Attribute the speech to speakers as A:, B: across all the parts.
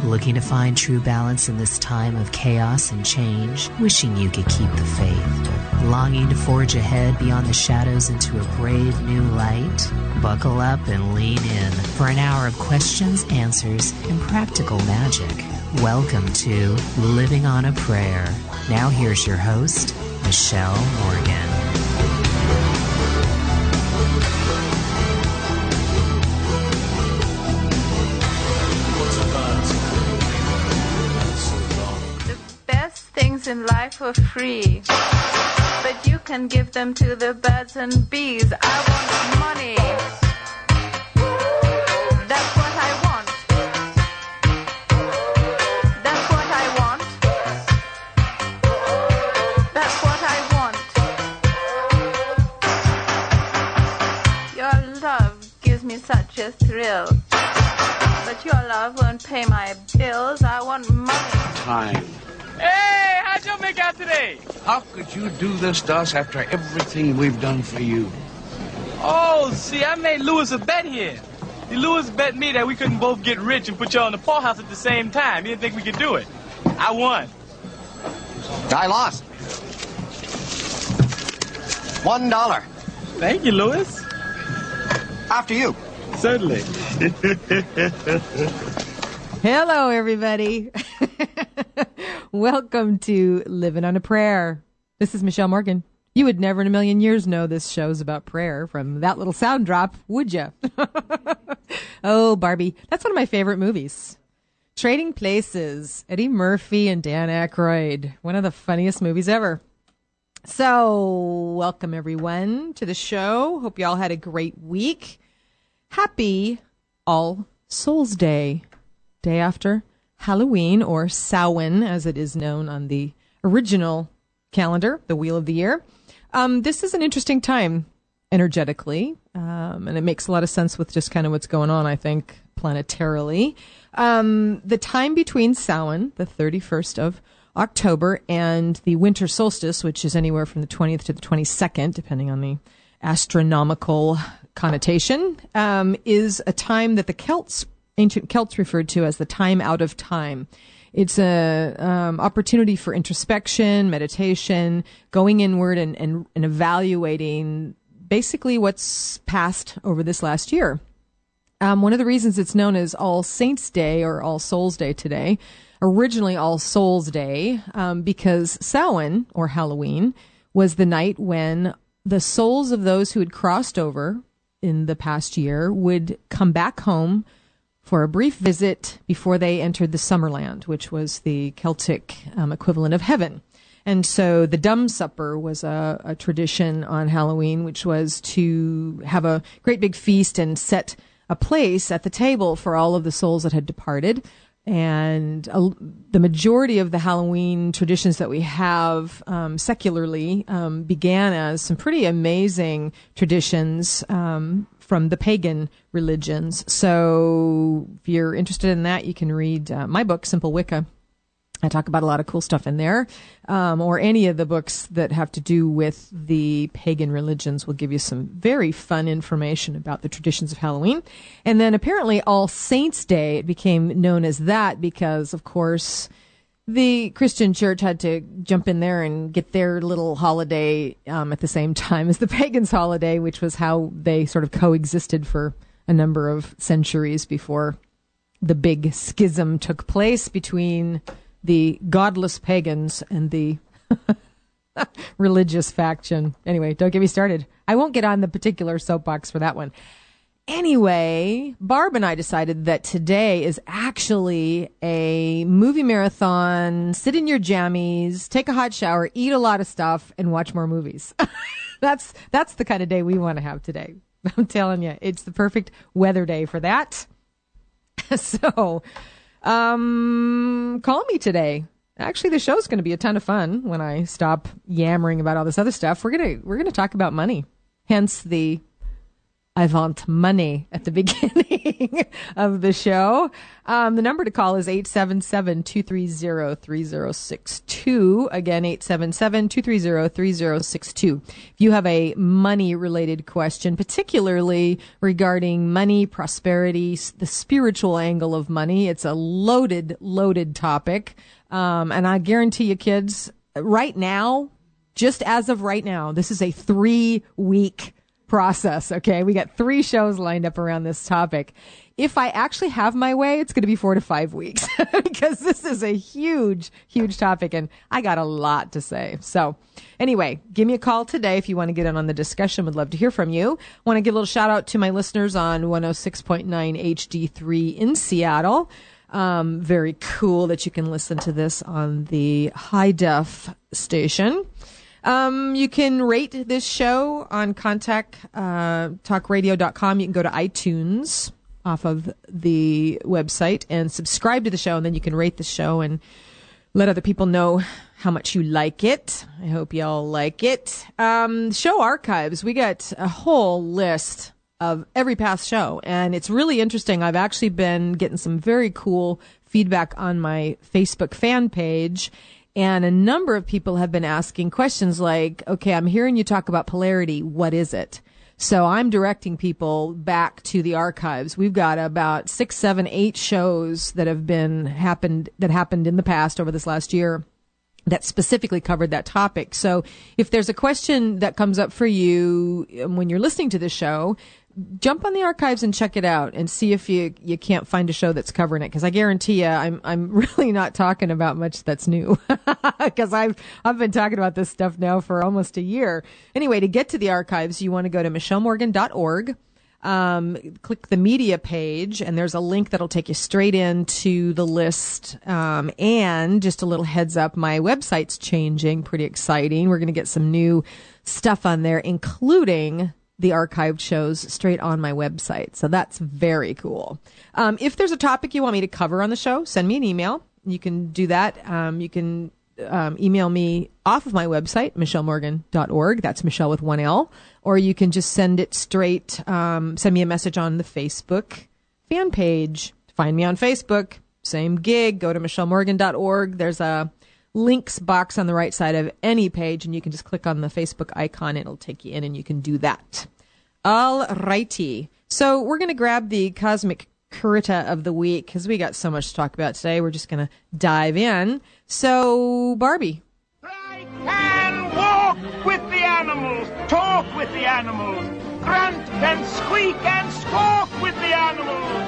A: Looking to find true balance in this time of chaos and change? Wishing you could keep the faith? Longing to forge ahead beyond the shadows into a brave new light? Buckle up and lean in for an hour of questions, answers, and practical magic. Welcome to Living on a Prayer. Now here's your host, Michelle Morgan.
B: Things in life are free, but you can give them to the birds and bees. I want money. That's what I want. That's what I want. That's what I want. Your love gives me such a thrill, but your love won't pay my bills. I want money.
C: Time.
D: Hey, how'd you make out today?
C: How could you do this to us after everything we've done for you?
D: Oh, see, I made Louis a bet here. Louis bet me that we couldn't both get rich and put you on the poorhouse at the same time. He didn't think we could do it. I won.
E: I lost. $1.
D: Thank you, Louis.
E: After you.
D: Certainly.
F: Hello, everybody. Welcome to Living on a Prayer. This is Michelle Morgan. You would never in a million years know this show's about prayer from that little sound drop, would you? Oh, Barbie. That's one of my favorite movies. Trading Places, Eddie Murphy and Dan Aykroyd. One of the funniest movies ever. So, welcome everyone to the show. Hope you all had a great week. Happy All Souls Day. Day after Halloween, or Samhain, as it is known on the original calendar, the Wheel of the Year. This is an interesting time energetically, and it makes a lot of sense with just kind of what's going on, I think, planetarily. The time between Samhain, the 31st of October, and the winter solstice, which is anywhere from the 20th to the 22nd, depending on the astronomical connotation, is a time that the ancient Celts referred to as the time out of time. It's a opportunity for introspection, meditation, going inward and evaluating basically what's passed over this last year. One of the reasons it's known as All Saints' Day or All Souls' Day today, originally All Souls' Day, because Samhain, or Halloween, was the night when the souls of those who had crossed over in the past year would come back home for a brief visit before they entered the Summerland, which was the Celtic equivalent of heaven. And so the Dumb Supper was a tradition on Halloween, which was to have a great big feast and set a place at the table for all of the souls that had departed. And the majority of the Halloween traditions that we have secularly began as some pretty amazing traditions from the pagan religions. So if you're interested in that, you can read my book, Simple Wicca. I talk about a lot of cool stuff in there, or any of the books that have to do with the pagan religions will give you some very fun information about the traditions of Halloween. And then apparently All Saints' Day, it became known as that because, of course, the Christian church had to jump in there and get their little holiday at the same time as the pagans' holiday, which was how they sort of coexisted for a number of centuries before the big schism took place between the godless pagans and the religious faction. Anyway, don't get me started. I won't get on the particular soapbox for that one. Anyway, Barb and I decided that today is actually a movie marathon. Sit in your jammies, take a hot shower, eat a lot of stuff, and watch more movies. That's the kind of day we want to have today. I'm telling you, it's the perfect weather day for that. So, call me today. Actually, the show's going to be a ton of fun when I stop yammering about all this other stuff. We're gonna talk about money. Hence the I want money at the beginning of the show. The number to call is 877-230-3062. Again, 877-230-3062. If you have a money-related question, particularly regarding money, prosperity, the spiritual angle of money, it's a loaded topic. And I guarantee you, kids, right now, just as of right now, this is a 3-week process. Okay. We got 3 shows lined up around this topic. If I actually have my way, it's going to be 4 to 5 weeks because this is a huge topic and I got a lot to say. So anyway, give me a call today if you want to get in on the discussion. Would love to hear from you. Want to give a little shout out to my listeners on 106.9 HD3 in Seattle. Very cool that you can listen to this on the high def station. You can rate this show on contacttalkradio.com. You can go to iTunes off of the website and subscribe to the show, and then you can rate the show and let other people know how much you like it. I hope y'all like it. Show archives. We got a whole list of every past show, and it's really interesting. I've actually been getting some very cool feedback on my Facebook fan page. And a number of people have been asking questions like, okay, I'm hearing you talk about polarity. What is it? So I'm directing people back to the archives. We've got about 6, 7, 8 shows that happened in the past over this last year that specifically covered that topic. So if there's a question that comes up for you when you're listening to the show, jump on the archives and check it out and see if you can't find a show that's covering it. Cause I guarantee you, I'm really not talking about much that's new cause I've been talking about this stuff now for almost a year. Anyway, to get to the archives, you want to go to michellmorgan.org. Click the media page and there's a link that'll take you straight into the list. And just a little heads up, my website's changing. Pretty exciting. We're going to get some new stuff on there, including the archived shows straight on my website. So that's very cool. If there's a topic you want me to cover on the show, send me an email. You can do that. You can email me off of my website, michellmorgan.org. That's Michelle with 1 L. Or you can just send it straight, send me a message on the Facebook fan page. Find me on Facebook. Same gig. Go to michellmorgan.org. There's a links box on the right side of any page, and you can just click on the Facebook icon. It'll take you in, and you can do that. All righty. So we're going to grab the Cosmic Kurita of the week because we got so much to talk about today. We're just going to dive in. So, Barbie.
G: I can walk with the animals, talk with the animals, grunt and squeak and squawk with the animals.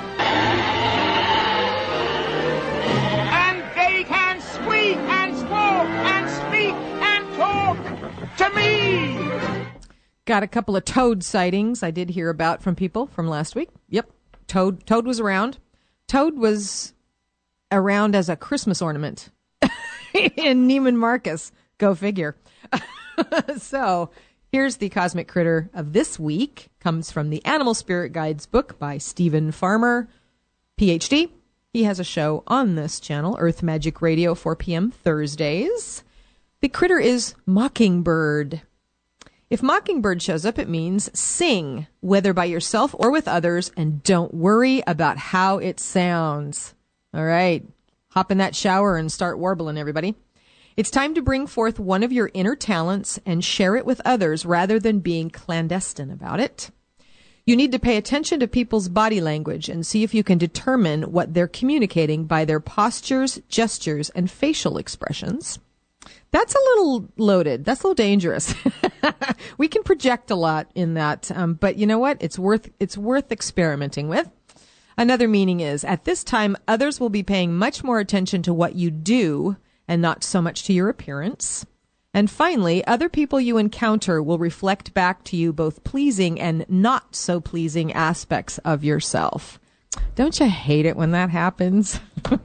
G: And they can squeak and squawk and speak and talk to me.
F: Got a couple of toad sightings I did hear about from people from last week. Yep, Toad was around. Toad was around as a Christmas ornament in Neiman Marcus. Go figure. So here's the Cosmic Critter of this week. Comes from the Animal Spirit Guides book by Stephen Farmer, PhD. He has a show on this channel, Earth Magic Radio, 4 p.m. Thursdays. The critter is Mockingbird. If Mockingbird shows up, it means sing, whether by yourself or with others, and don't worry about how it sounds. All right, hop in that shower and start warbling, everybody. It's time to bring forth one of your inner talents and share it with others rather than being clandestine about it. You need to pay attention to people's body language and see if you can determine what they're communicating by their postures, gestures, and facial expressions. That's a little loaded. That's a little dangerous. We can project a lot in that, but you know what? It's worth experimenting with. Another meaning is, at this time, others will be paying much more attention to what you do and not so much to your appearance. And finally, other people you encounter will reflect back to you both pleasing and not so pleasing aspects of yourself. Don't you hate it when that happens?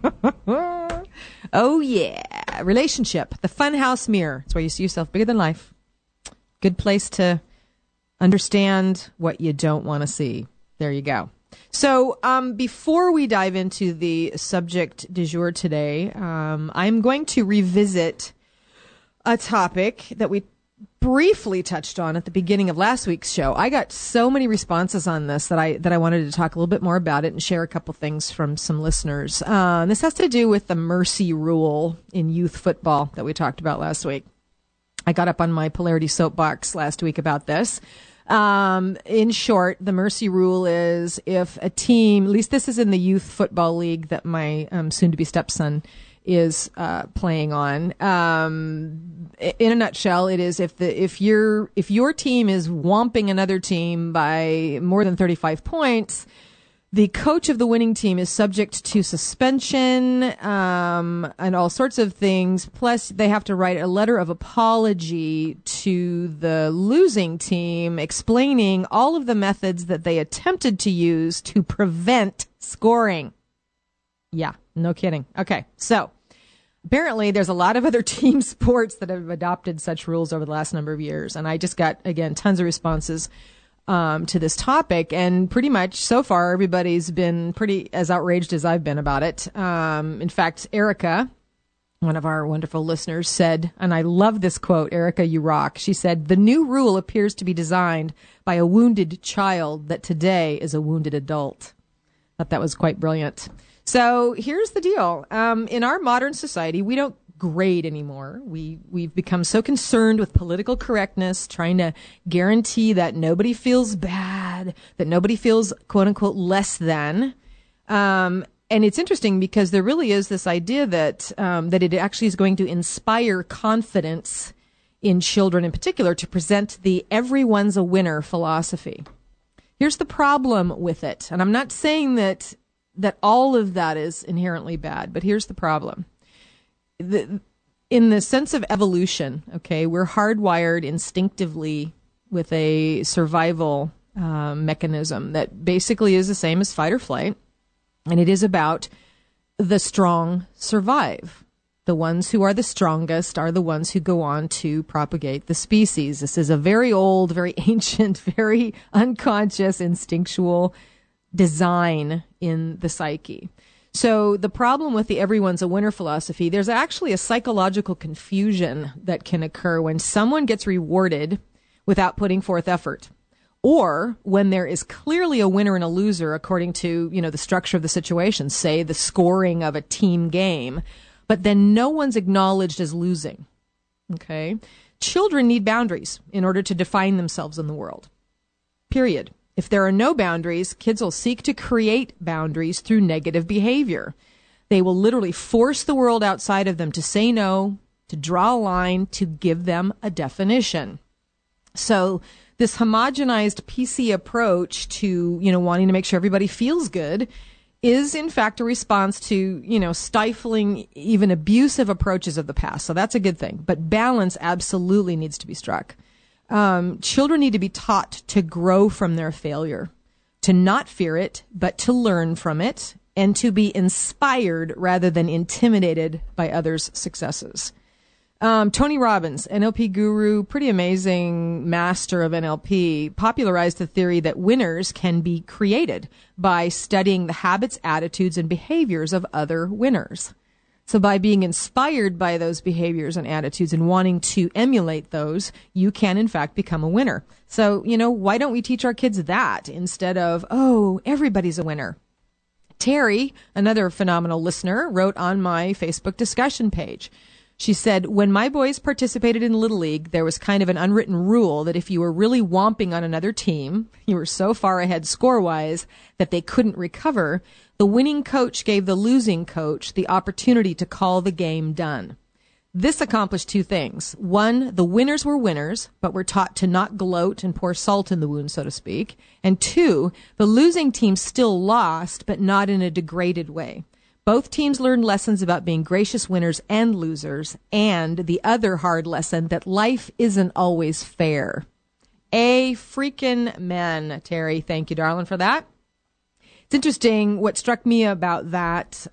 F: Oh, yeah. Relationship, the funhouse mirror. It's where you see yourself bigger than life. Good place to understand what you don't want to see. There you go. So before we dive into the subject du jour today, I'm going to revisit a topic that we briefly touched on at the beginning of last week's show. I got so many responses on this that I wanted to talk a little bit more about it and share a couple things from some listeners. This has to do with the mercy rule in youth football that we talked about last week. I got up on my Polarity soapbox last week about this. In short, the mercy rule is if a team, at least this is in the youth football league that my soon-to-be stepson is playing on. In a nutshell, it is if your team is whomping another team by more than 35 points, the coach of the winning team is subject to suspension and all sorts of things. Plus, they have to write a letter of apology to the losing team explaining all of the methods that they attempted to use to prevent scoring. Yeah, no kidding. Okay, so apparently there's a lot of other team sports that have adopted such rules over the last number of years. And I just got, again, tons of responses to this topic, and pretty much so far everybody's been pretty as outraged as I've been about it. In fact, Erica, one of our wonderful listeners, said, and I love this quote, Erica, you rock. She said, "The new rule appears to be designed by a wounded child that today is a wounded adult." I thought that was quite brilliant. So here's the deal. In our modern society, we don't grade anymore. We've become so concerned with political correctness, trying to guarantee that nobody feels bad, that nobody feels quote unquote less than. And it's interesting because there really is this idea that it actually is going to inspire confidence in children in particular to present the everyone's a winner philosophy. Here's the problem with it. And I'm not saying that all of that is inherently bad, but here's the problem. In the sense of evolution, okay, we're hardwired instinctively with a survival mechanism that basically is the same as fight or flight, and it is about the strong survive. The ones who are the strongest are the ones who go on to propagate the species. This is a very old, very ancient, very unconscious, instinctual design in the psyche. So the problem with the everyone's a winner philosophy, there's actually a psychological confusion that can occur when someone gets rewarded without putting forth effort, or when there is clearly a winner and a loser according to, the structure of the situation, say the scoring of a team game, but then no one's acknowledged as losing. Okay? Children need boundaries in order to define themselves in the world. Period. If there are no boundaries, kids will seek to create boundaries through negative behavior. They will literally force the world outside of them to say no, to draw a line, to give them a definition. So this homogenized PC approach to, wanting to make sure everybody feels good is in fact a response to, stifling even abusive approaches of the past. So that's a good thing. But balance absolutely needs to be struck. Children need to be taught to grow from their failure, to not fear it, but to learn from it, and to be inspired rather than intimidated by others' successes. Tony Robbins, NLP guru, pretty amazing master of NLP, popularized the theory that winners can be created by studying the habits, attitudes, and behaviors of other winners. So by being inspired by those behaviors and attitudes and wanting to emulate those, you can, in fact, become a winner. So, why don't we teach our kids that instead of, everybody's a winner? Terry, another phenomenal listener, wrote on my Facebook discussion page. She said, when my boys participated in Little League, there was kind of an unwritten rule that if you were really whomping on another team, you were so far ahead score-wise that they couldn't recover, the winning coach gave the losing coach the opportunity to call the game done. This accomplished two things. One, the winners were winners, but were taught to not gloat and pour salt in the wound, so to speak. And two, the losing team still lost, but not in a degraded way. Both teams learned lessons about being gracious winners and losers, and the other hard lesson that life isn't always fair. A freaking man, Terry. Thank you, darling, for that. It's interesting. What struck me about that,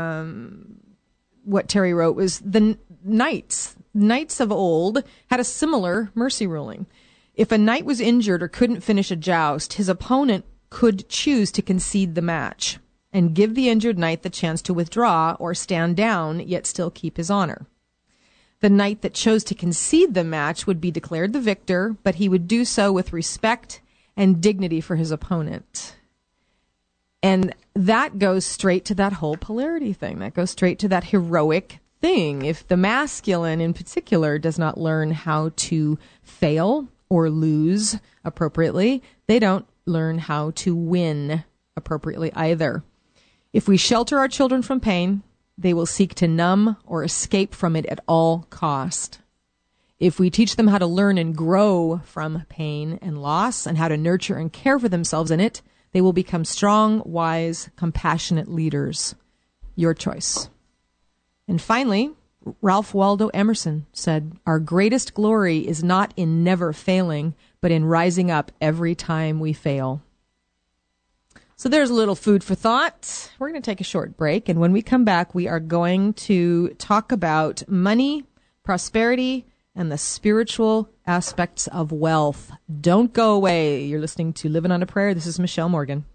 F: what Terry wrote, was the knights. Knights of old had a similar mercy ruling. If a knight was injured or couldn't finish a joust, his opponent could choose to concede the match and give the injured knight the chance to withdraw or stand down, yet still keep his honor. The knight that chose to concede the match would be declared the victor, but he would do so with respect and dignity for his opponent. And that goes straight to that whole polarity thing. That goes straight to that heroic thing. If the masculine in particular does not learn how to fail or lose appropriately, they don't learn how to win appropriately either. If we shelter our children from pain, they will seek to numb or escape from it at all cost. If we teach them how to learn and grow from pain and loss and how to nurture and care for themselves in it, they will become strong, wise, compassionate leaders. Your choice. And finally, Ralph Waldo Emerson said, "Our greatest glory is not in never failing, but in rising up every time we fail." So there's a little food for thought. We're going to take a short break, and when we come back, we are going to talk about money, prosperity, and the spiritual aspects of wealth. Don't go away. You're listening to Living on a Prayer. This is Michelle Morgan.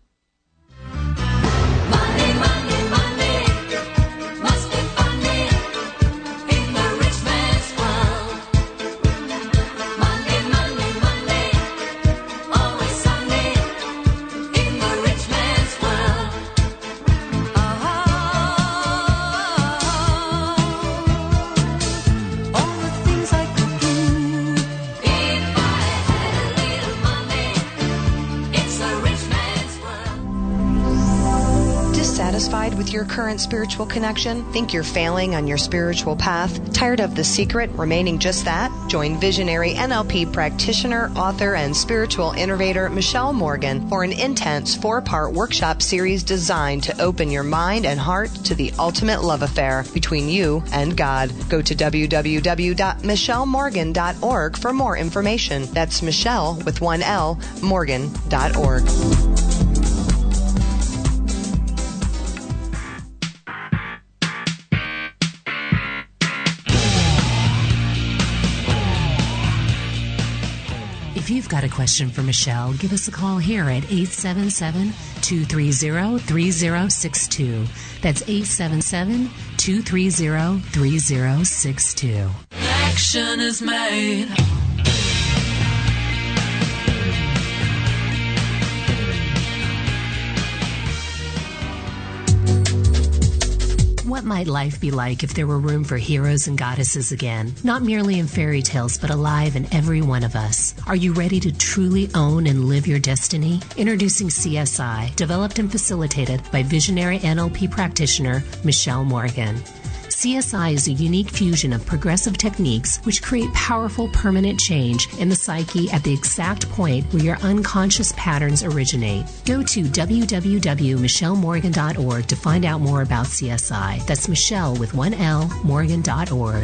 H: With your current spiritual connection? Think you're failing on your spiritual path? Tired of The Secret remaining just that? Join visionary NLP practitioner, author, and spiritual innovator Michelle Morgan for an intense 4-part workshop series designed to open your mind and heart to the ultimate love affair between you and God. Go to www.michellemorgan.org for more information. That's Michelle with 1 L, Morgan.org.
A: If you've got a question for Michelle, give us a call here at 877-230-3062. That's 877-230-3062.
I: Action is made.
A: What might life be like if there were room for heroes and goddesses again? Not merely in fairy tales, but alive in every one of us. Are you ready to truly own and live your destiny? Introducing CSI, developed and facilitated by visionary NLP practitioner Michelle Morgan. CSI is a unique fusion of progressive techniques which create powerful permanent change in the psyche at the exact point where your unconscious patterns originate. Go to www.michellemorgan.org to find out more about CSI. That's Michelle with 1 L, Morgan.org.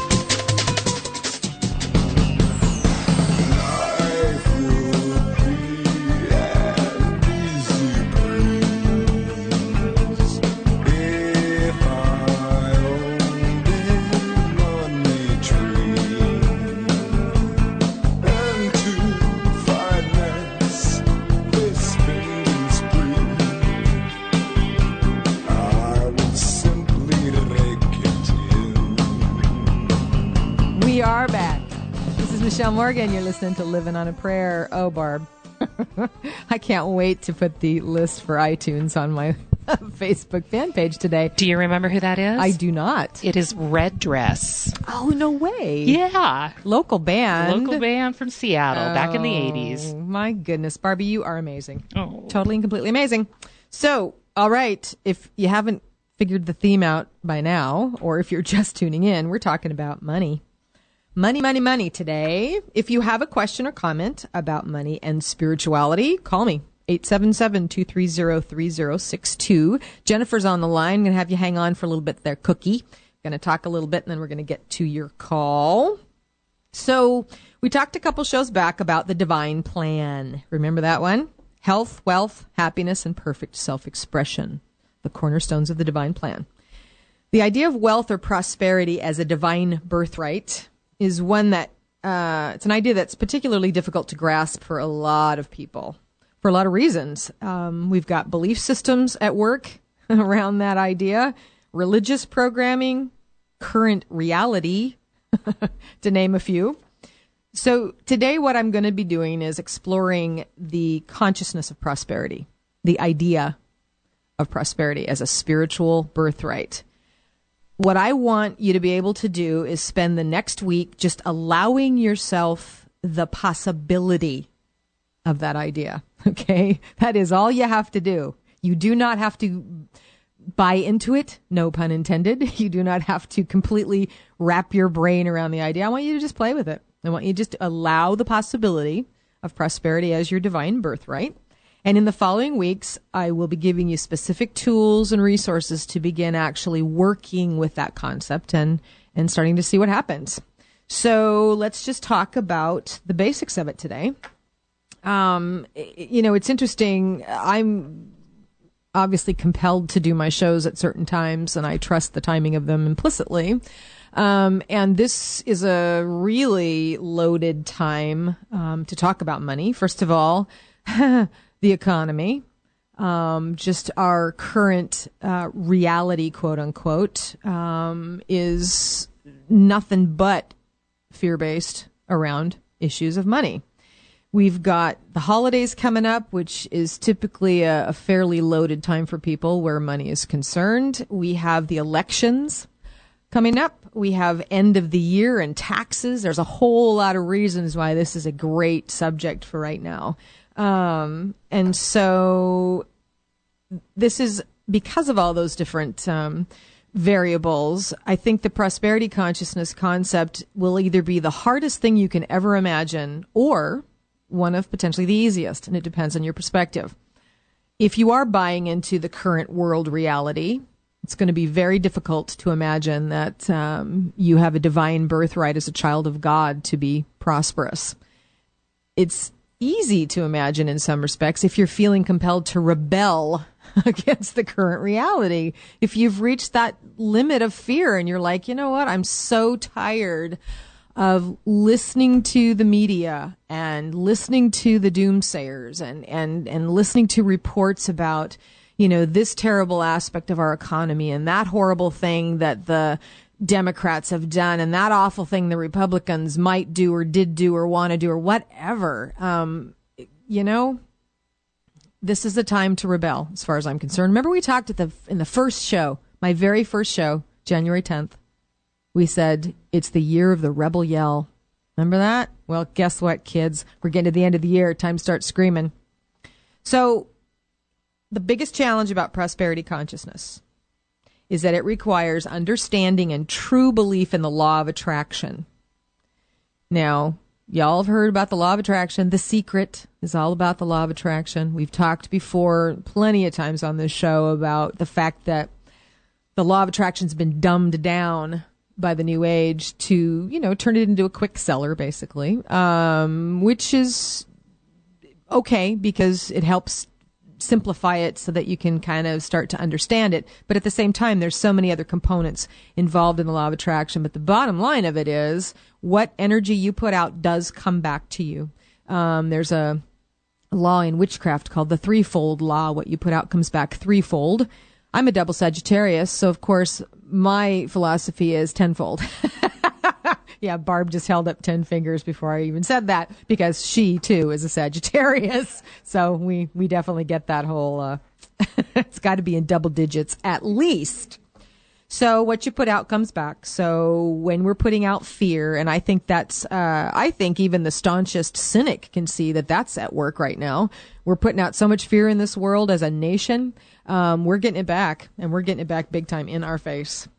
F: Michelle Morgan, you're listening to Living on a Prayer. Oh, Barb. I can't wait to put the list for iTunes on my Facebook fan page today.
J: Do you remember who that is?
F: I do not.
J: It is Red Dress.
F: Oh, no way.
J: Yeah.
F: Local band.
J: Local band from Seattle back in the 80s.
F: My goodness. Barbie, you are amazing.
J: Oh.
F: Totally and completely amazing. So, all right. If you haven't figured the theme out by now, or if you're just tuning in, we're talking about money. Money, money, money today. If you have a question or comment about money and spirituality, call me. 877-230-3062. Jennifer's on the line. I'm going to have you hang on for a little bit there, Cookie. Going to talk a little bit, and then we're going to get to your call. So we talked a couple shows back about the divine plan. Remember that one? Health, wealth, happiness, and perfect self-expression. The cornerstones of the divine plan. The idea of wealth or prosperity as a divine birthright is one that it's an idea that's particularly difficult to grasp for a lot of people, for a lot of reasons. We've got belief systems at work around that idea, religious programming, current reality to name a few. So today what I'm going to be doing is exploring the consciousness of prosperity, the idea of prosperity as a spiritual birthright. What I want you to be able to do is spend the next week just allowing yourself the possibility of that idea. Okay? That is all you have to do. You do not have to buy into it, no pun intended. You do not have to completely wrap your brain around the idea. I want you to just play with it. I want you just to allow the possibility of prosperity as your divine birthright. And in the following weeks, I will be giving you specific tools and resources to begin actually working with that concept and starting to see what happens. So let's just talk about the basics of it today. It's interesting. I'm obviously compelled to do my shows at certain times, and I trust the timing of them implicitly. And this is a really loaded time to talk about money. First of all, the economy, just our current reality, quote unquote, is nothing but fear-based around issues of money. We've got the holidays coming up, which is typically a fairly loaded time for people where money is concerned. We have the elections coming up. We have end of the year and taxes. There's a whole lot of reasons why this is a great subject for right now. And so this is because of all those different variables. I think the prosperity consciousness concept will either be the hardest thing you can ever imagine or one of potentially the easiest, and it depends on your perspective. If you are buying into the current world reality, it's going to be very difficult to imagine that you have a divine birthright as a child of God to be prosperous. It's easy to imagine in some respects if you're feeling compelled to rebel against the current reality. If you've reached that limit of fear and you're like, you know what, I'm so tired of listening to the media and listening to the doomsayers and listening to reports about, this terrible aspect of our economy and that horrible thing that the Democrats have done and that awful thing the Republicans might do or did do or want to do or whatever. This is the time to rebel as far as I'm concerned. Remember we talked in the first show, my very first show, January 10th. We said it's the year of the rebel yell. Remember that? Well, guess what, kids? We're getting to the end of the year. Time to start screaming. So the biggest challenge about prosperity consciousness is that it requires understanding and true belief in the law of attraction. Now, y'all have heard about the law of attraction. The Secret is all about the law of attraction. We've talked before plenty of times on this show about the fact that the law of attraction's been dumbed down by the new age to, turn it into a quick seller, basically, which is okay because it helps simplify it so that you can kind of start to understand it. But at the same time, there's so many other components involved in the law of attraction. But the bottom line of it is what energy you put out does come back to you. There's a law in witchcraft called the threefold law. What you put out comes back threefold. I'm a double Sagittarius, so of course my philosophy is tenfold. Yeah, Barb just held up 10 fingers before I even said that because she too is a Sagittarius. So we definitely get that whole, it's got to be in double digits at least. So what you put out comes back. So when we're putting out fear, and I think I think even the staunchest cynic can see that that's at work right now. We're putting out so much fear in this world as a nation. We're getting it back, and we're getting it back big time in our face.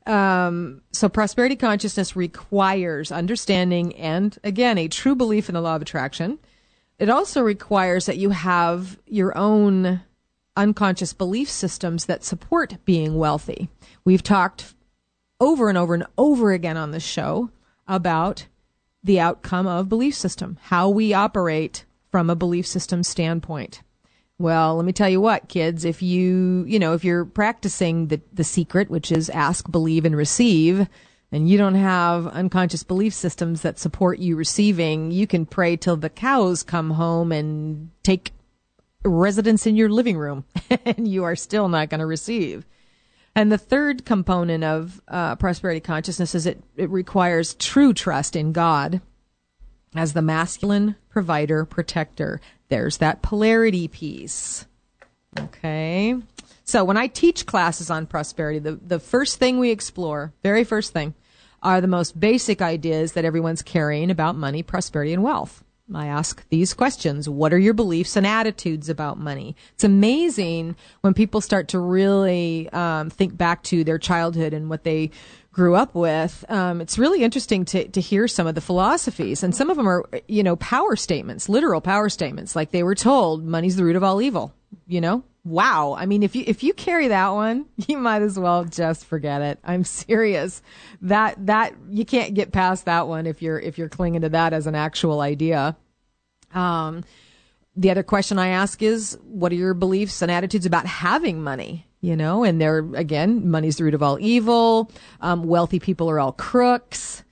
F: So prosperity consciousness requires understanding and, again, a true belief in the law of attraction. It also requires that you have your own unconscious belief systems that support being wealthy. We've talked over and over and over again on this show about the outcome of belief system, how we operate from a belief system standpoint. Well, let me tell you what, kids, if if you're practicing the secret, which is ask, believe, and receive, and you don't have unconscious belief systems that support you receiving, you can pray till the cows come home and take residence in your living room, and you are still not going to receive. And the third component of prosperity consciousness is it requires true trust in God as the masculine provider, protector. There's that polarity piece. Okay. So when I teach classes on prosperity, the first thing we explore, very first thing, are the most basic ideas that everyone's carrying about money, prosperity, and wealth. I ask these questions. What are your beliefs and attitudes about money? It's amazing when people start to really think back to their childhood and what they grew up with. It's really interesting to hear some of the philosophies. And some of them are, power statements, literal power statements. Like they were told, money's the root of all evil, Wow. I mean, if you carry that one, you might as well just forget it. I'm serious. That you can't get past that one if you're clinging to that as an actual idea. The other question I ask is, what are your beliefs and attitudes about having money? And they're, again, money's the root of all evil. Wealthy people are all crooks.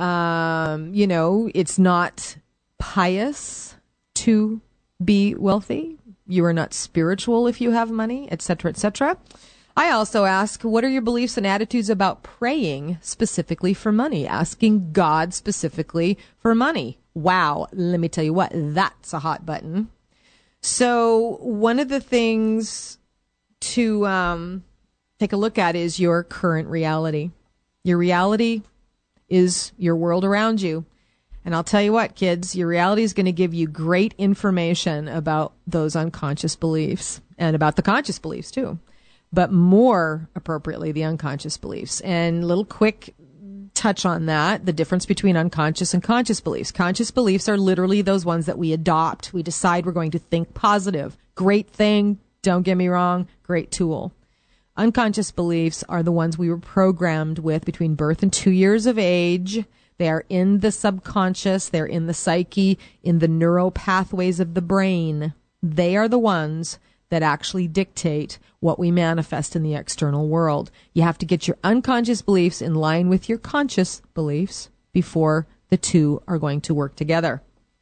F: It's not pious to be wealthy. You are not spiritual if you have money, etc., etc. I also ask, what are your beliefs and attitudes about praying specifically for money, asking God specifically for money? Wow, let me tell you what, that's a hot button. So one of the things to take a look at is your current reality. Your reality is your world around you. And I'll tell you what, kids, your reality is going to give you great information about those unconscious beliefs and about the conscious beliefs too, but more appropriately, the unconscious beliefs. And a little quick touch on that, the difference between unconscious and conscious beliefs. Conscious beliefs are literally those ones that we adopt. We decide we're going to think positive. Great thing, don't get me wrong, great tool. Unconscious beliefs are the ones we were programmed with between birth and 2 years of age. They are in the subconscious. They're in the psyche, in the neural pathways of the brain. They are the ones that actually dictate what we manifest in the external world. You have to get your unconscious beliefs in line with your conscious beliefs before the two are going to work together.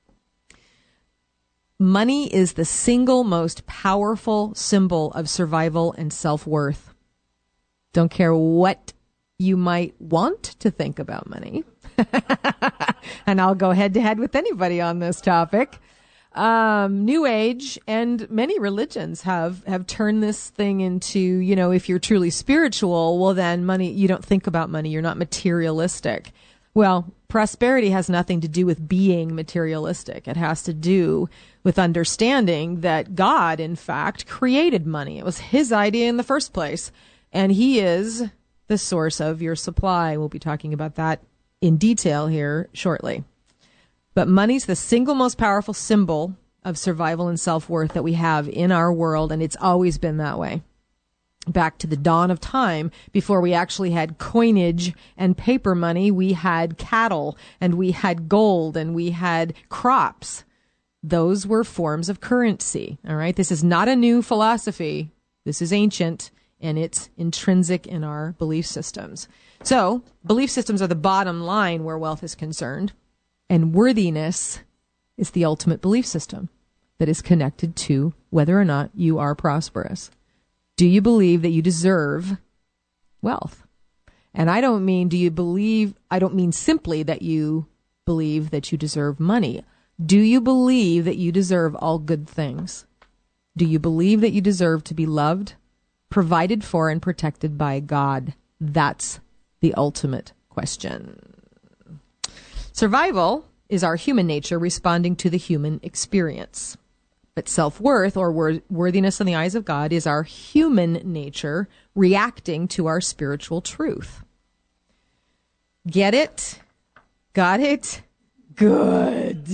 F: Money is the single most powerful symbol of survival and self-worth. Don't care what you might want to think about money. And I'll go head to head with anybody on this topic. New Age and many religions have turned this thing into, if you're truly spiritual, well then money, you don't think about money. You're not materialistic. Well, prosperity has nothing to do with being materialistic. It has to do with understanding that God, in fact, created money. It was his idea in the first place. And he is the source of your supply. We'll be talking about that in detail here shortly. But money's the single most powerful symbol of survival and self-worth that we have in our world, and it's always been that way. Back to the dawn of time, before we actually had coinage and paper money, we had cattle, and we had gold, and we had crops. Those were forms of currency, all right? This is not a new philosophy. This is ancient, and it's intrinsic in our belief systems. So, belief systems are the bottom line where wealth is concerned, and worthiness is the ultimate belief system that is connected to whether or not you are prosperous. Do you believe that you deserve wealth? And I don't mean simply that you believe that you deserve money. Do you believe that you deserve all good things? Do you believe that you deserve to be loved, provided for, and protected by God? That's the ultimate question. Survival is our human nature responding to the human experience. But self-worth, or worthiness in the eyes of God, is our human nature reacting to our spiritual truth. Get it? Got it? Good.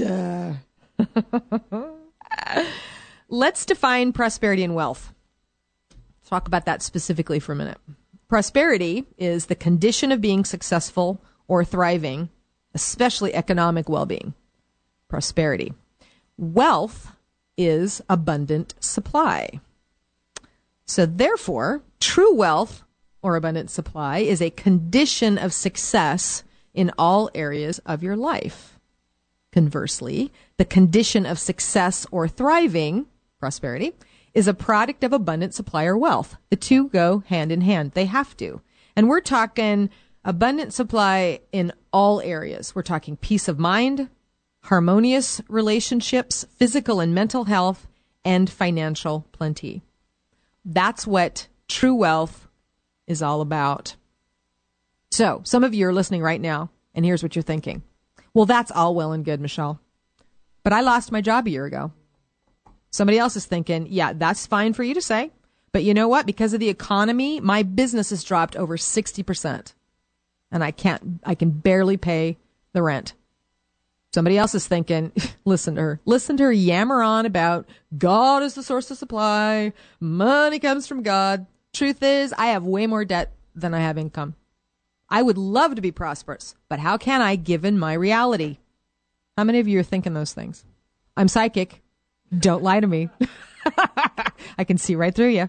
F: Let's define prosperity and wealth. Let's talk about that specifically for a minute. Prosperity is the condition of being successful or thriving, especially economic well-being. Prosperity. Wealth is abundant supply. So therefore, true wealth or abundant supply is a condition of success in all areas of your life. Conversely, the condition of success or thriving, prosperity, is a product of abundant supply or wealth. The two go hand in hand. They have to. And we're talking abundant supply in all areas. We're talking peace of mind, harmonious relationships, physical and mental health, and financial plenty. That's what true wealth is all about. So, some of you are listening right now, and here's what you're thinking. Well, that's all well and good, Michelle. But I lost my job a year ago. Somebody else is thinking, yeah, that's fine for you to say. But you know what? Because of the economy, my business has dropped over 60%. And I can barely pay the rent. Somebody else is thinking, listen to her yammer on about God is the source of supply. Money comes from God. Truth is, I have way more debt than I have income. I would love to be prosperous, but how can I given my reality? How many of you are thinking those things? I'm psychic. Don't lie to me. I can see right through you.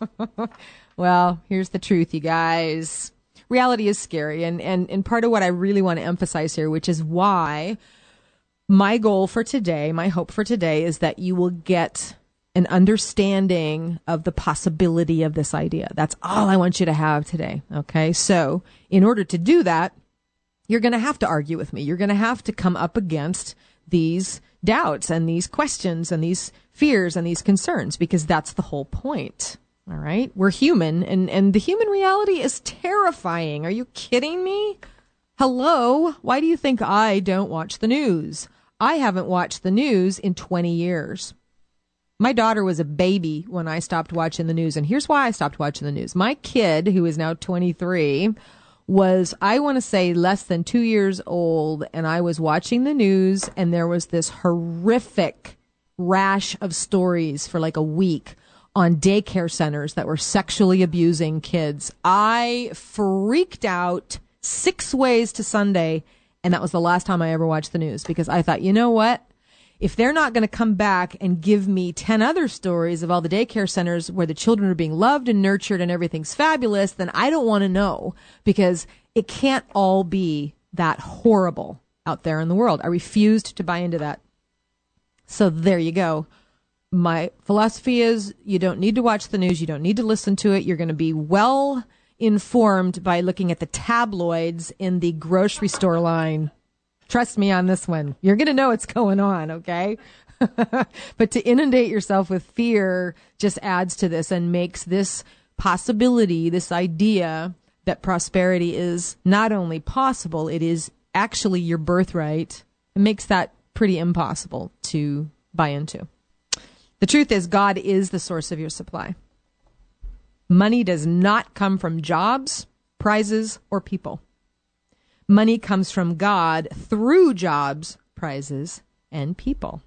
F: Well, here's the truth, you guys. Reality is scary. And part of what I really want to emphasize here, which is why my goal for today, my hope for today, is that you will get an understanding of the possibility of this idea. That's all I want you to have today. Okay. So in order to do that, you're going to have to argue with me. You're going to have to come up against these doubts and these questions and these fears and these concerns, because that's the whole point. All right. We're human, and the human reality is terrifying. Are you kidding me? Hello. Why do you think I don't watch the news? I haven't watched the news in 20 years. My daughter was a baby when I stopped watching the news. And here's why I stopped watching the news. My kid, who is now 23, was, I want to say, less than 2 years old. And I was watching the news, and there was this horrific rash of stories for like a week on daycare centers that were sexually abusing kids. I freaked out 6 ways to Sunday. And that was the last time I ever watched the news, because I thought, you know what? If they're not going to come back and give me 10 other stories of all the daycare centers where the children are being loved and nurtured and everything's fabulous, then I don't want to know, because it can't all be that horrible out there in the world. I refused to buy into that. So there you go. My philosophy is you don't need to watch the news. You don't need to listen to it. You're going to be well informed by looking at the tabloids in the grocery store line. Trust me on this one. You're going to know what's going on, okay? But to inundate yourself with fear just adds to this and makes this possibility, this idea that prosperity is not only possible, it is actually your birthright. It makes that pretty impossible to buy into. The truth is, God is the source of your supply. Money does not come from jobs, prizes, or people. Money comes from God through jobs, prizes, and people.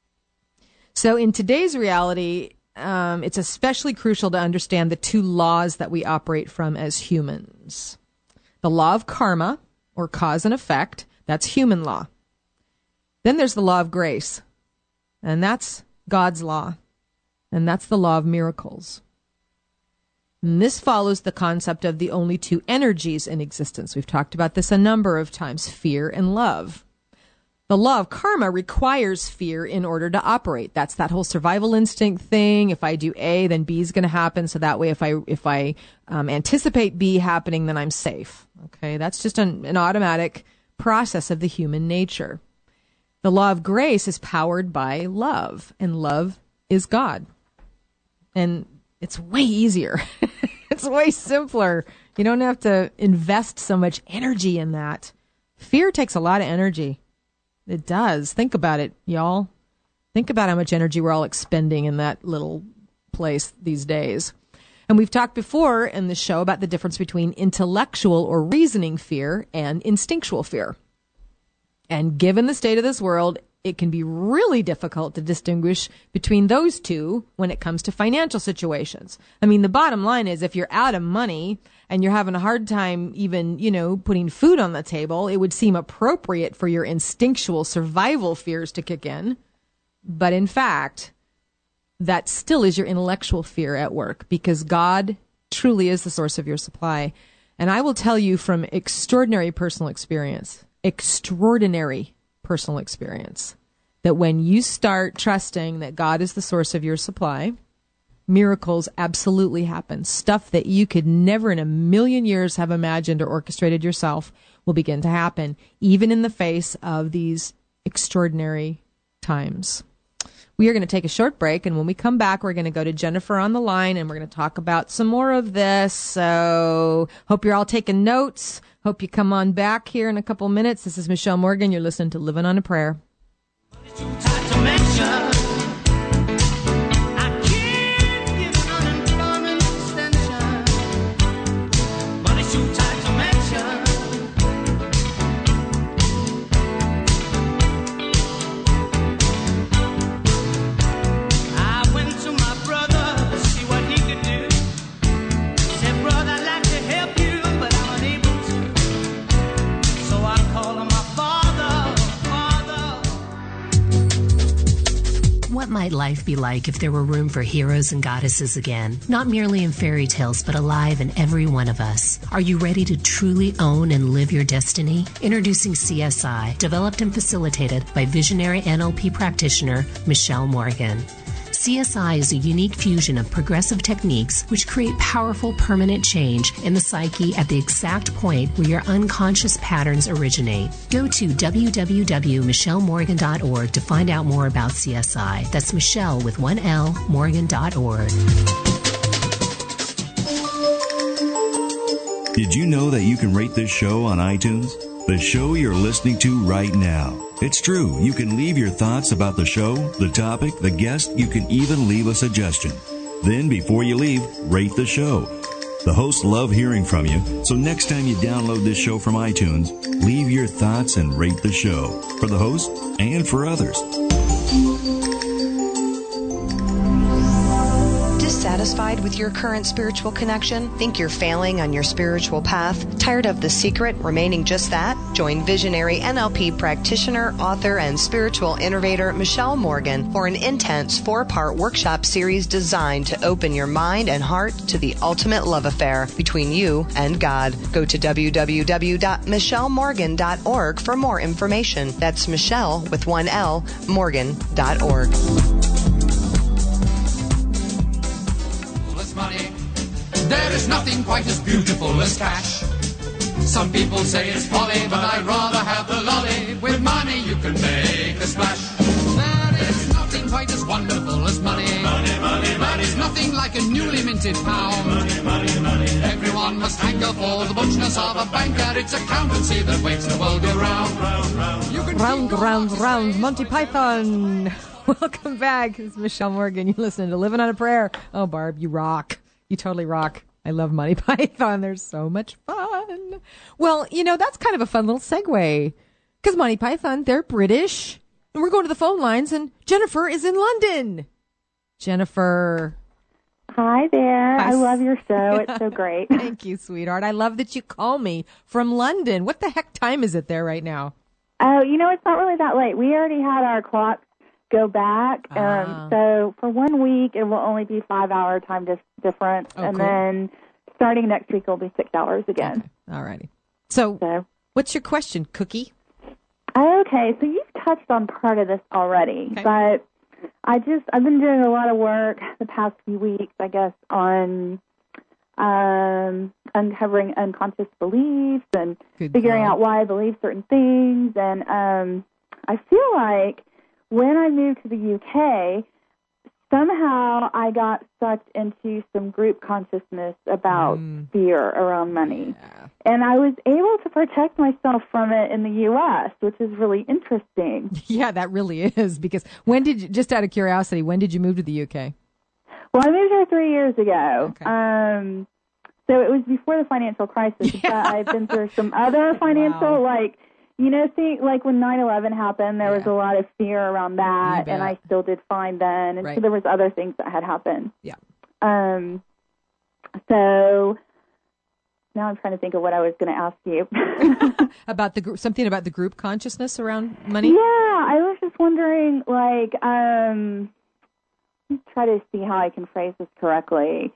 F: So in today's reality, it's especially crucial to understand the two laws that we operate from as humans. The law of karma, or cause and effect, that's human law. Then there's the law of grace, and that's God's law, and that's the law of miracles. And this follows the concept of the only two energies in existence. We've talked about this a number of times, fear and love. The law of karma requires fear in order to operate. That's that whole survival instinct thing. If I do A, then B is going to happen. So that way, if I anticipate B happening, then I'm safe. Okay, that's just an automatic process of the human nature. The law of grace is powered by love, and love is God. And it's way easier. It's way simpler. You don't have to invest so much energy in that. Fear takes a lot of energy. It does. Think about it, y'all. Think about how much energy we're all expending in that little place these days. And we've talked before in the show about the difference between intellectual or reasoning fear and instinctual fear. And given the state of this world, it can be really difficult to distinguish between those two when it comes to financial situations. I mean, the bottom line is if you're out of money and you're having a hard time even, putting food on the table, it would seem appropriate for your instinctual survival fears to kick in. But in fact, that still is your intellectual fear at work, because God truly is the source of your supply. And I will tell you from extraordinary personal experience, that when you start trusting that God is the source of your supply, miracles absolutely happen. Stuff that you could never in a million years have imagined or orchestrated yourself will begin to happen, even in the face of these extraordinary times. We are going to take a short break, and when we come back, we're going to go to Jennifer on the line, and we're going to talk about some more of this. So hope you're all taking notes. Hope you come on back here in a couple minutes. This is Michelle Morgan. You're listening to Living on a Prayer.
A: What might life be like if there were room for heroes and goddesses again? Not merely in fairy tales, but alive in every one of us. Are you ready to truly own and live your destiny? Introducing CSI, developed and facilitated by visionary NLP practitioner Michelle Morgan. CSI is a unique fusion of progressive techniques which create powerful permanent change in the psyche at the exact point where your unconscious patterns originate. Go to www.michellemorgan.org to find out more about CSI. That's Michelle with one L, Morgan.org.
K: Did you know that you can rate this show on iTunes? The show you're listening to right now. It's true. You can leave your thoughts about the show, the topic, the guest. You can even leave a suggestion. Then, before you leave, rate the show. The hosts love hearing from you, so next time you download this show from iTunes, leave your thoughts and rate the show for the host and for others.
H: Dissatisfied with your current spiritual connection? Think you're failing on your spiritual path? Tired of The Secret remaining just that? Join visionary NLP practitioner, author, and spiritual innovator Michelle Morgan for an intense 4-part workshop series designed to open your mind and heart to the ultimate love affair between you and God. Go to www.michellemorgan.org for more information. That's Michelle with one L, Morgan.org.
L: Money. There is nothing quite as beautiful as cash. Some people say it's folly, but I'd rather have the lolly. With money you can make a splash. There is nothing quite as wonderful as money. There is nothing like a newly minted pound. Everyone must hanker for the butchness of a banker. It's accountancy that makes the world go round.
F: Round, Monty Python. Welcome back. It's Michelle Morgan. You're listening to Living on a Prayer. Oh, Barb, you rock. You totally rock. I love Monty Python. They're so much fun. Well, that's kind of a fun little segue. Because Monty Python, they're British. And we're going to the phone lines, and Jennifer is in London. Jennifer.
M: Hi there. I love your show. It's so great.
F: Thank you, sweetheart. I love that you call me from London. What the heck time is it there right now?
M: Oh, it's not really that late. We already had our clocks go back. So for 1 week, it will only be 5-hour time difference.
F: Oh,
M: and
F: cool.
M: then starting next week, it'll be 6 hours again.
F: Okay. All righty. So what's your question, Cookie?
M: Okay, so you've touched on part of this already, but I've been doing a lot of work the past few weeks, I guess, on uncovering unconscious beliefs and figuring out why I believe certain things. And I feel like when I moved to the UK, somehow I got sucked into some group consciousness about fear around money. Yeah. And I was able to protect myself from it in the U.S., which is really interesting.
F: Yeah, that really is. Because just out of curiosity, when did you move to the UK?
M: Well, I moved here 3 years ago. Okay. So it was before the financial crisis. Yeah. But I've been through some other financial, like when 9/11 happened, there was a lot of fear around that, and I still did fine then. And so there was other things that had happened.
F: Yeah.
M: So now I'm trying to think of what I was going to ask you.
F: About something about the group consciousness around money?
M: Yeah, I was just wondering, let's try to see how I can phrase this correctly.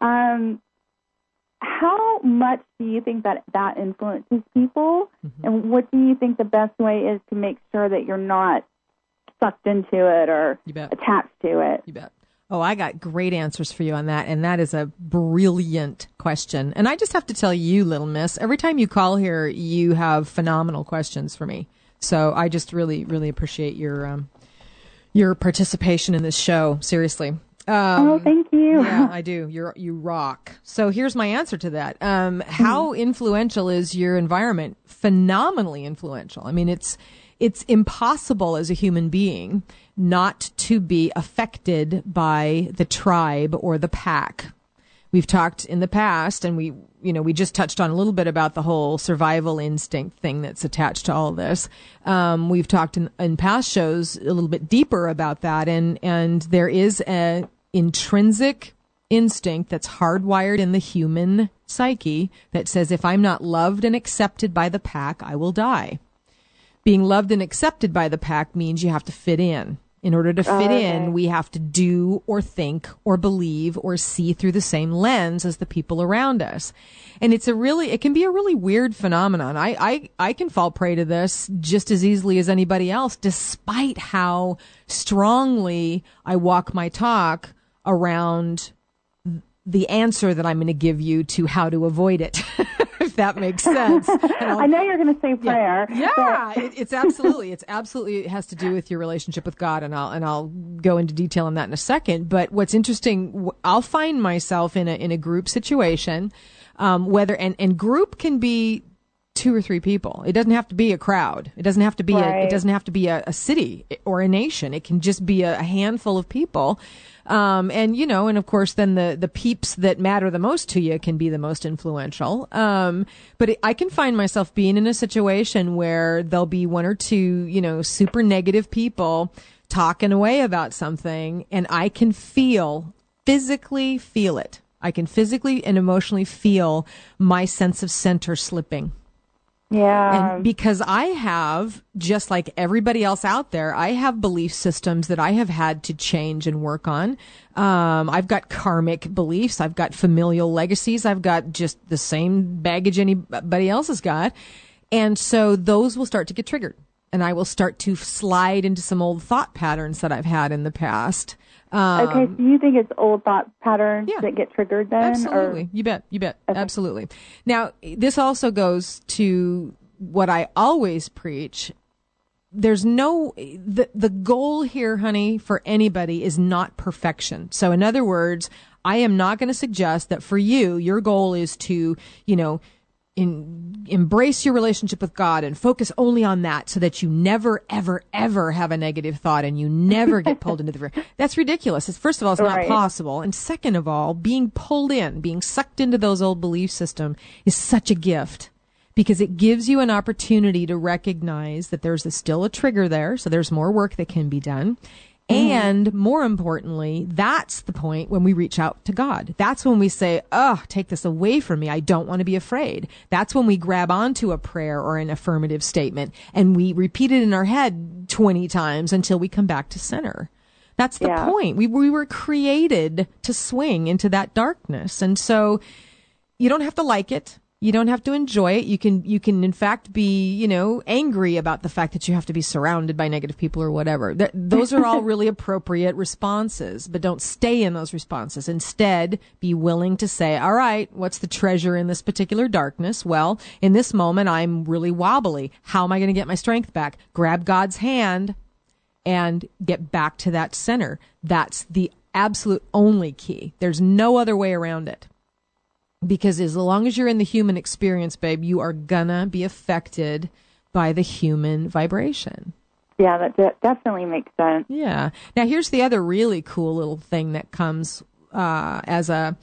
M: How much do you think that influences people? Mm-hmm. And what do you think the best way is to make sure that you're not sucked into it or attached to it?
F: You bet. Oh, I got great answers for you on that. And that is a brilliant question. And I just have to tell you, little miss, every time you call here, you have phenomenal questions for me. So I just really, really appreciate your participation in this show. Seriously.
M: Thank you.
F: Yeah, I do. You rock. So here's my answer to that. How influential is your environment? Phenomenally influential. I mean, it's impossible as a human being not to be affected by the tribe or the pack. We've talked in the past, and we just touched on a little bit about the whole survival instinct thing that's attached to all this. We've talked in past shows a little bit deeper about that, and there is an intrinsic instinct that's hardwired in the human psyche that says, if I'm not loved and accepted by the pack, I will die. Being loved and accepted by the pack means you have to fit in. In order to fit in, we have to do or think or believe or see through the same lens as the people around us. And it can be a really weird phenomenon. I can fall prey to this just as easily as anybody else, despite how strongly I walk my talk around the answer that I'm going to give you to how to avoid it. If that makes sense.
M: I know you're going to say prayer.
F: Yeah, it absolutely has to do with your relationship with God, and I'll go into detail on that in a second. But what's interesting, I'll find myself in a group situation, and group can be 2 or 3 people. It doesn't have to be a crowd. It doesn't have to be a city or a nation. It can just be a handful of people. And of course, then the peeps that matter the most to you can be the most influential. But I can find myself being in a situation where there'll be 1 or 2, super negative people talking away about something, and I can physically feel it. I can physically and emotionally feel my sense of center slipping.
M: Yeah.
F: And because I have, just like everybody else out there, I have belief systems that I have had to change and work on. I've got karmic beliefs. I've got familial legacies. I've got just the same baggage anybody else has got. And so those will start to get triggered. And I will start to slide into some old thought patterns that I've had in the past.
M: Okay, so you think it's old thought patterns that get triggered then?
F: Absolutely. You bet. Okay. Absolutely. Now, this also goes to what I always preach. There's the goal here, honey, for anybody is not perfection. So in other words, I am not going to suggest that for you, your goal is to, embrace your relationship with God and focus only on that so that you never, ever, ever have a negative thought and you never get pulled into the river. That's ridiculous. First of all, it's not possible. And second of all, being pulled in, being sucked into those old belief systems is such a gift because it gives you an opportunity to recognize that there's still a trigger there. So there's more work that can be done. And more importantly, that's the point when we reach out to God. That's when we say, take this away from me. I don't want to be afraid. That's when we grab onto a prayer or an affirmative statement and we repeat it in our head 20 times until we come back to center. That's the point. We were created to swing into that darkness. And so you don't have to like it. You don't have to enjoy it. You can in fact be, angry about the fact that you have to be surrounded by negative people or whatever. Those are all really appropriate responses, but don't stay in those responses. Instead, be willing to say, all right, what's the treasure in this particular darkness? Well, in this moment, I'm really wobbly. How am I going to get my strength back? Grab God's hand and get back to that center. That's the absolute only key. There's no other way around it. Because as long as you're in the human experience, babe, you are gonna be affected by the human vibration.
M: Yeah, that definitely makes sense.
F: Yeah. Now, here's the other really cool little thing that comes as a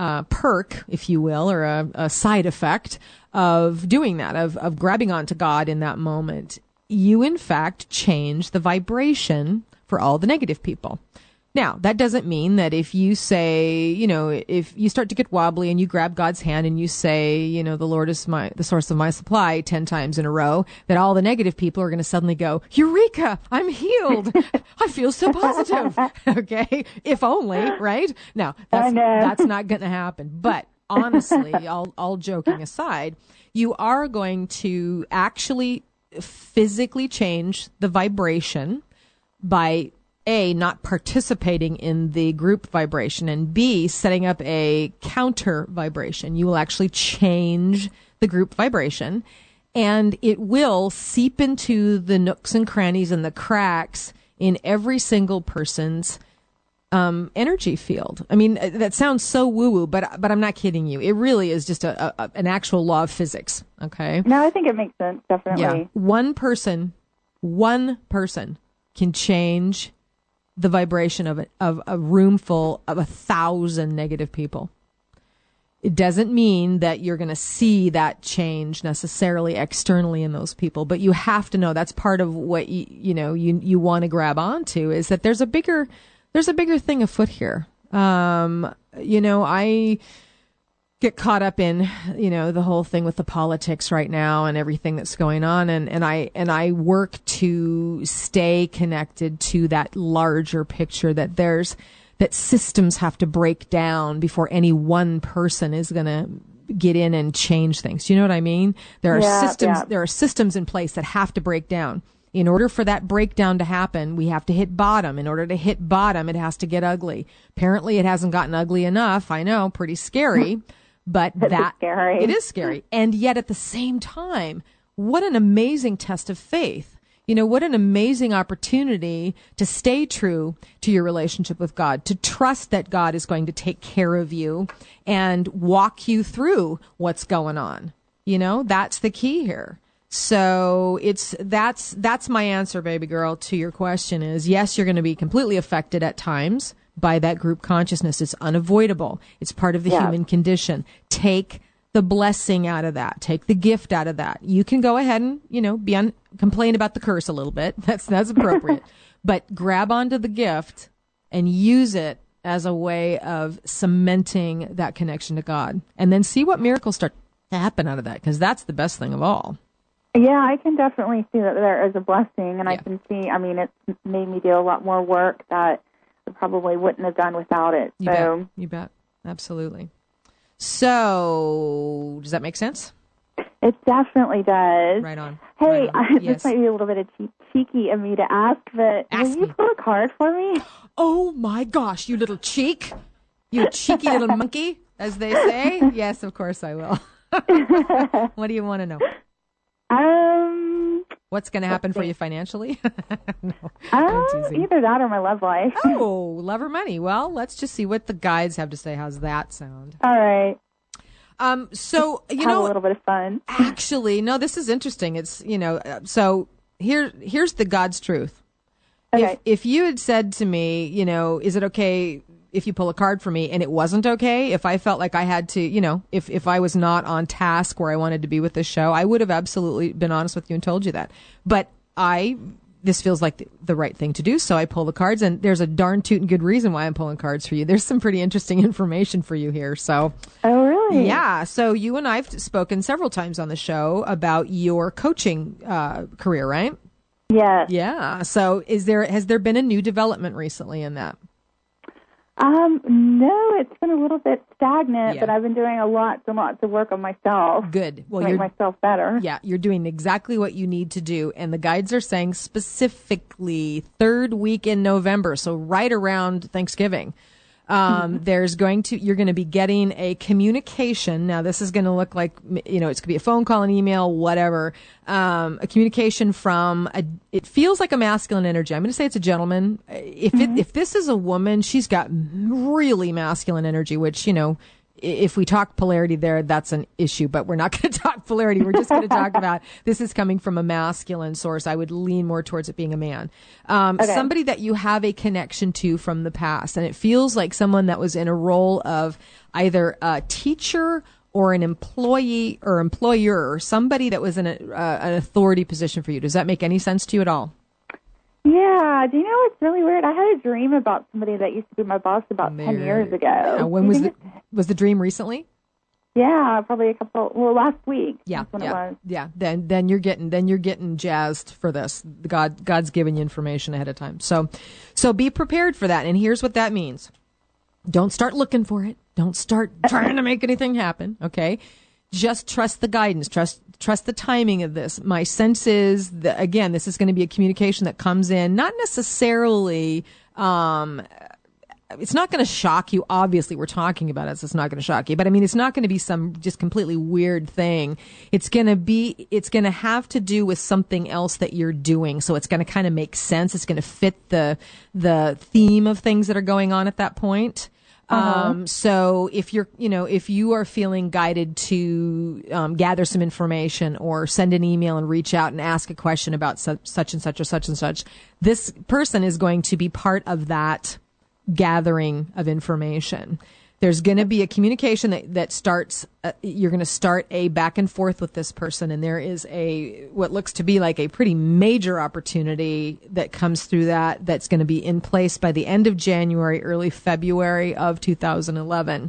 F: perk, if you will, or a side effect of doing that, of grabbing onto God in that moment. You, in fact, change the vibration for all the negative people. Now, that doesn't mean that if you say, if you start to get wobbly and you grab God's hand and you say, the Lord is the source of my supply 10 times in a row, that all the negative people are going to suddenly go, Eureka, I'm healed. I feel so positive. Okay. If only, right? Now, that's not going to happen. But honestly, all joking aside, you are going to actually physically change the vibration by A, not participating in the group vibration, and B, setting up a counter vibration. You will actually change the group vibration, and it will seep into the nooks and crannies and the cracks in every single person's energy field. I mean, that sounds so woo-woo, but I'm not kidding you. It really is just an actual law of physics, okay?
M: No, I think it makes sense, definitely.
F: Yeah. One person can change the vibration of a room full of 1,000 negative people. It doesn't mean that you're going to see that change necessarily externally in those people, but you have to know that's part of what you want to grab onto, is that there's a bigger thing afoot here. I get caught up in, the whole thing with the politics right now and everything that's going on. And I work to stay connected to that larger picture that systems have to break down before any one person is going to get in and change things. Do you know what I mean? There are systems in place that have to break down. In order for that breakdown to happen, we have to hit bottom. In order to hit bottom, it has to get ugly. Apparently, it hasn't gotten ugly enough. I know, pretty scary. But it is scary. And yet at the same time, what an amazing test of faith. What an amazing opportunity to stay true to your relationship with God, to trust that God is going to take care of you and walk you through what's going on. That's the key here. So that's my answer, baby girl, to your question is, yes, you're going to be completely affected at times by that group consciousness. It's unavoidable. It's part of the human condition. Take the blessing out of that. Take the gift out of that. You can go ahead and, complain about the curse a little bit. That's appropriate. But grab onto the gift and use it as a way of cementing that connection to God. And then see what miracles start to happen out of that, because that's the best thing of all.
M: Yeah, I can definitely see that there is a blessing, and I can see, it's made me do a lot more work that I probably wouldn't have done without it.
F: You bet. Absolutely. So, does that make sense?
M: It definitely does.
F: Right on.
M: Hey,
F: right on.
M: This might be a little bit of cheeky of me to ask, but will you pull a card for me?
F: Oh, my gosh, you little cheek. You cheeky little monkey, as they say. Yes, of course I will. What do you want to know? What's going to happen for you financially? No,
M: either that or my love life.
F: Oh, love or money. Well, let's just see what the guides have to say. How's that sound?
M: All right.
F: So,
M: have a little bit of fun.
F: Actually, no, this is interesting. It's, so here's the God's truth.
M: Okay.
F: If you had said to me, is it okay if you pull a card for me, and it wasn't okay, if I felt like I had to, if I was not on task where I wanted to be with this show, I would have absolutely been honest with you and told you that. But this feels like the right thing to do, so I pull the cards, and there's a darn tootin' good reason why I'm pulling cards for you. There's some pretty interesting information for you here. So,
M: oh, really?
F: Yeah. So you and I have spoken several times on the show about your coaching career, right?
M: Yes.
F: Yeah. So has there been a new development recently in that?
M: No, it's been a little bit stagnant, but I've been doing lots and lots of work on myself.
F: Good. Well,
M: to make myself better.
F: Yeah, you're doing exactly what you need to do. And the guides are saying specifically third week in November, so right around Thanksgiving. You're going to be getting a communication. Now, this is going to look like, it's going to be a phone call, an email, whatever. A communication from it feels like a masculine energy. I'm going to say it's a gentleman. If this is a woman, she's got really masculine energy, which, if we talk polarity there, that's an issue, but we're not going to talk polarity. We're just going to talk about this is coming from a masculine source. I would lean more towards it being a man. Somebody that you have a connection to from the past. And it feels like someone that was in a role of either a teacher or an employee or employer, somebody that was in an authority position for you. Does that make any sense to you at all?
M: Yeah. Do you know what's really weird? I had a dream about somebody that used to be my boss about 10 years ago.
F: Yeah, when was the dream recently?
M: Yeah, probably last week.
F: Yeah,
M: that's when it was.
F: Yeah. Then you're getting jazzed for this. God's giving you information ahead of time. So be prepared for that. And here's what that means. Don't start looking for it. Don't start trying to make anything happen. Okay. just trust the guidance, trust the timing of this. My sense is that, again, this is going to be a communication that comes in, not necessarily, it's not going to shock you. Obviously, we're talking about it, so it's not going to shock you. But I mean, it's not going to be some just completely weird thing. It's going to have to do with something else that you're doing. So it's going to kind of make sense. It's going to fit the theme of things that are going on at that point. So if you are feeling guided to gather some information or send an email and reach out and ask a question about such and such or such and such, this person is going to be part of that gathering of information. There's going to be a communication that starts, you're going to start a back and forth with this person, and there is what looks to be like a pretty major opportunity that comes through that's going to be in place by the end of January, early February of 2011.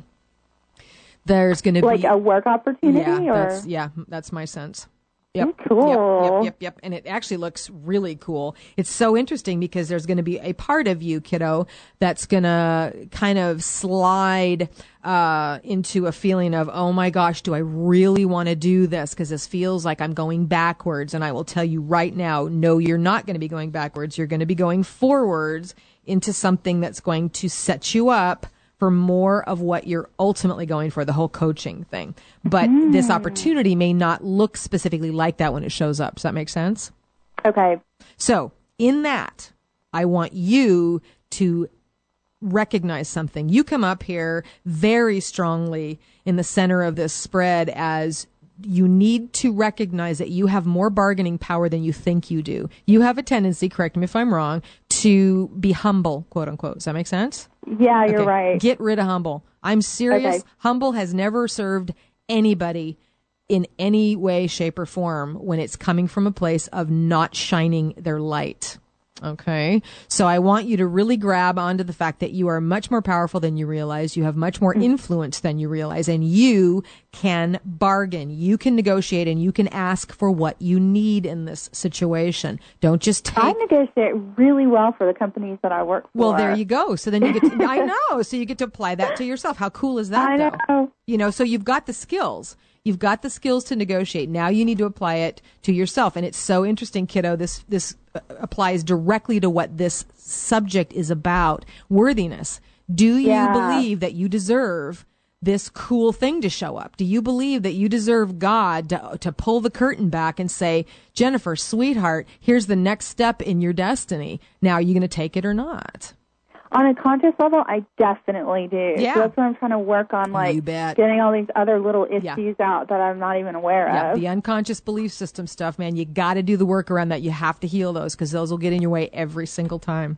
F: There's going to be...
M: Like a work opportunity?
F: That's my sense. Yep.
M: Cool.
F: Yep. And it actually looks really cool. It's so interesting because there's going to be a part of you, kiddo, that's going to kind of slide into a feeling of, oh my gosh, do I really want to do this? Because this feels like I'm going backwards. And I will tell you right now, no, you're not going to be going backwards. You're going to be going forwards into something that's going to set you up for more of what you're ultimately going for, the whole coaching thing. But this opportunity may not look specifically like that when it shows up. Does that make sense?
M: Okay.
F: So in that, I want you to recognize something. You come up here very strongly in the center of this spread as you need to recognize that you have more bargaining power than you think you do. You have a tendency, correct me if I'm wrong, to be humble, quote unquote. Does that make sense?
M: Yeah, you're right.
F: Get rid of humble. I'm serious.
M: Okay.
F: Humble has never served anybody in any way, shape, or form when it's coming from a place of not shining their light. Okay. So I want you to really grab onto the fact that you are much more powerful than you realize. You have much more influence than you realize, and you can bargain. You can negotiate, and you can ask for what you need in this situation. Don't just take...
M: I negotiate really well for the companies that I work for.
F: Well, there you go. So then you get to, I know. So you get to apply that to yourself. How cool is that, though?
M: I know.
F: You know, so you've got the skills. You've got the skills to negotiate. Now you need to apply it to yourself. And it's so interesting, kiddo. This applies directly to what this subject is about. Worthiness. Do you believe that you deserve this cool thing to show up? Do you believe that you deserve God to pull the curtain back and say, Jennifer, sweetheart, here's the next step in your destiny. Now, are you going to take it or not?
M: On a conscious level, I definitely do.
F: Yeah.
M: So that's what I'm trying to work on, like getting all these other little issues out that I'm not even aware of.
F: The unconscious belief system stuff, man, you got to do the work around that. You have to heal those because those will get in your way every single time.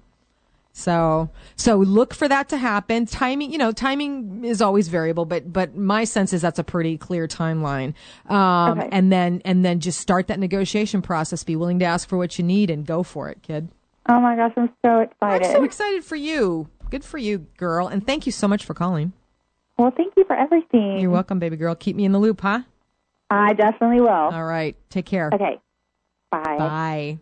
F: So look for that to happen. Timing is always variable, but my sense is that's a pretty clear timeline. Okay. And then just start that negotiation process. Be willing to ask for what you need and go for it, kid.
M: Oh my gosh, I'm so excited.
F: I'm so excited for you. Good for you, girl. And thank you so much for calling.
M: Well, thank you for everything.
F: You're welcome, baby girl. Keep me in the loop, huh?
M: I definitely will.
F: All right. Take care.
M: Okay. Bye.
F: Bye.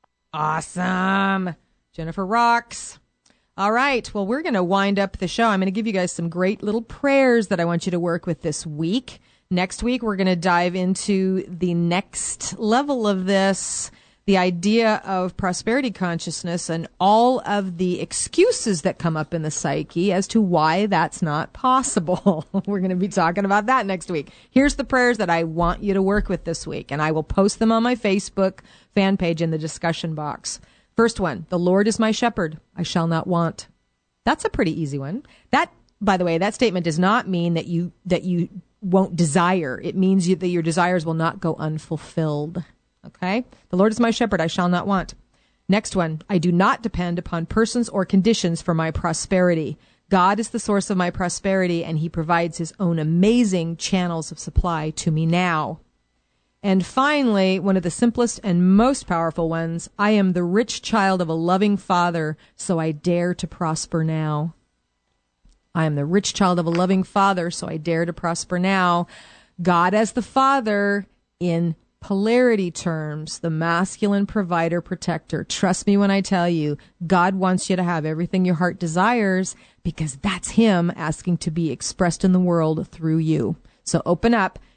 F: Awesome. Jennifer rocks. All right. Well, we're going to wind up the show. I'm going to give you guys some great little prayers that I want you to work with this week. Next week, we're going to dive into the next level of this, the idea of prosperity consciousness and all of the excuses that come up in the psyche as to why that's not possible. We're going to be talking about that next week. Here's the prayers that I want you to work with this week, and I will post them on my Facebook fan page in the discussion box. First one, the Lord is my shepherd, I shall not want. That's a pretty easy one. That, by the way, that statement does not mean that you won't desire. It means that your desires will not go unfulfilled. Okay? The Lord is my shepherd, I shall not want. Next one, I do not depend upon persons or conditions for my prosperity. God is the source of my prosperity, and he provides his own amazing channels of supply to me now. And finally, one of the simplest and most powerful ones, I am the rich child of a loving Father, so I dare to prosper now. I am the rich child of a loving Father, so I dare to prosper now. God as the Father in polarity terms, the masculine provider protector. Trust me when I tell you, God wants you to have everything your heart desires because that's him asking to be expressed in the world through you. So open up,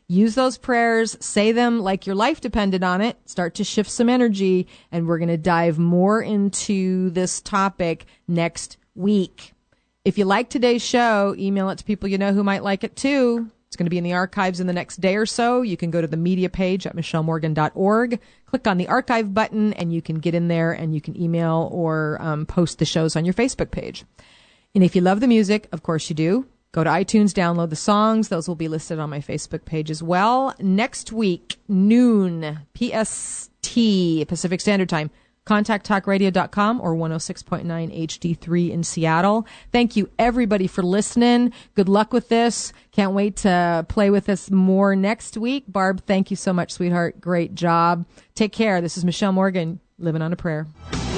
F: Use those prayers, say them like your life depended on it, start to shift some energy, and we're going to dive more into this topic next week. If you like today's show, email it to people you know who might like it too. It's going to be in the archives in the next day or so. You can go to the media page at michellemorgan.org, click on the archive button, and you can get in there and you can email or post the shows on your Facebook page. And if you love the music, of course you do, go to iTunes, download the songs. Those will be listed on my Facebook page as well. Next week, noon, PST, Pacific Standard Time, contacttalkradio.com or 106.9 HD3 in Seattle. Thank you, everybody, for listening. Good luck with this. Can't wait to play with this more next week. Barb, thank you so much, sweetheart. Great job. Take care. This is Michelle Morgan, living on a prayer.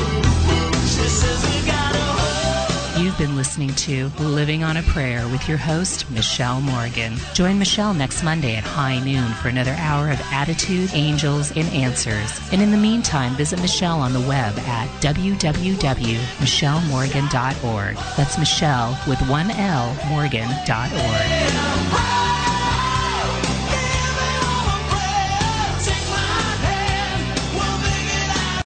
A: You've been listening to Living on a Prayer with your host, Michelle Morgan. Join Michelle next Monday at high noon for another hour of attitude, angels, and answers. And in the meantime, visit Michelle on the web at www.michellemorgan.org. That's Michelle with one L, Morgan.org.